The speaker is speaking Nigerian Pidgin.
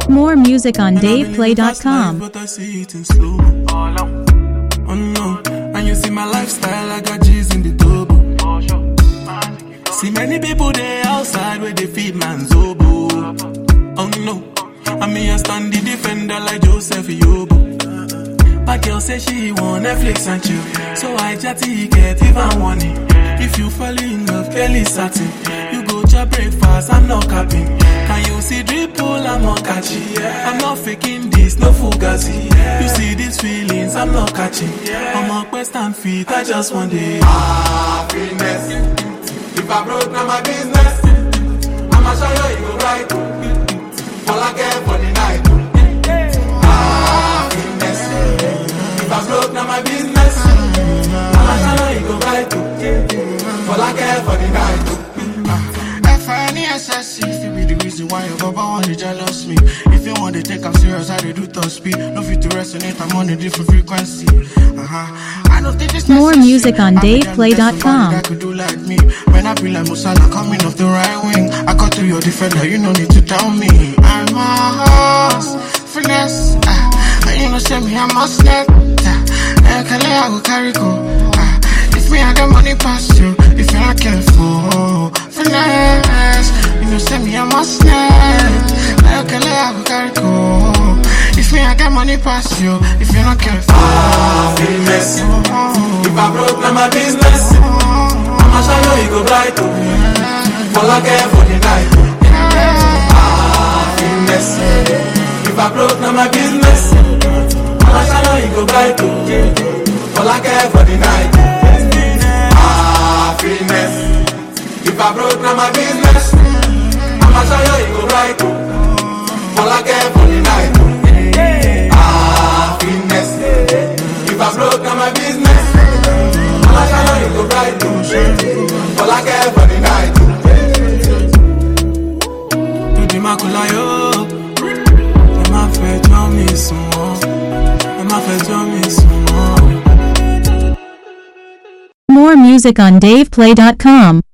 More music on DavePlay.com. But I see it in slow. Oh no, and you see my lifestyle, I got G's in the turbo. See many people there outside where they feed man's oboe. Oh no, and me a stand the defender like Joseph Yobo. My girl say she want Netflix and chill, so I chatty get even money. If you fall in love, Kelly satin. You go to breakfast, I'm not capping. Can you see dripple, I'm not catching. I'm not faking this, no fugazi. You see these feelings, I'm not catching. I'm on quest and feet, I just want it. Happiness. If I broke, now my business. I'ma show you, you go right. All I care for the night. Happiness. If I broke, now my business. I'ma show you, you go right. All I care for the night. F-I-N-E-S-S-E, if you be the reason why your baba want to jealous me. If you want to take I'm serious, I do top speed. No fit to resonate, I'm on a different frequency. I don't think this More music on DavePlay.com. I could do like me. When I be like Musala coming off the right wing, I got to your defender, you no need to tell me. I'm a horse, finesse. You know, send me, I must net. I will carry go. If me, I got money past you. If you're not careful, finesse. You know, send me, I must net. I will carry go. If me, I got money past you. If you're not careful, Happiness. If I broke, now my business. I'ma show you, you go bright. All I care for the night. Happiness. If I broke, now my business. I'ma show you, you go bright. All I care for the night. Happiness. If I broke, now my business. I'ma show you, you go bright. All I care for the night. Happiness. If I broke, now my business. I'ma show you, you go bright. All I care for the night. Tu dis ma coulayo. Elle m'a fait dormir son mot. Elle m'a fait dormir son mot. More music on DavePlay.com.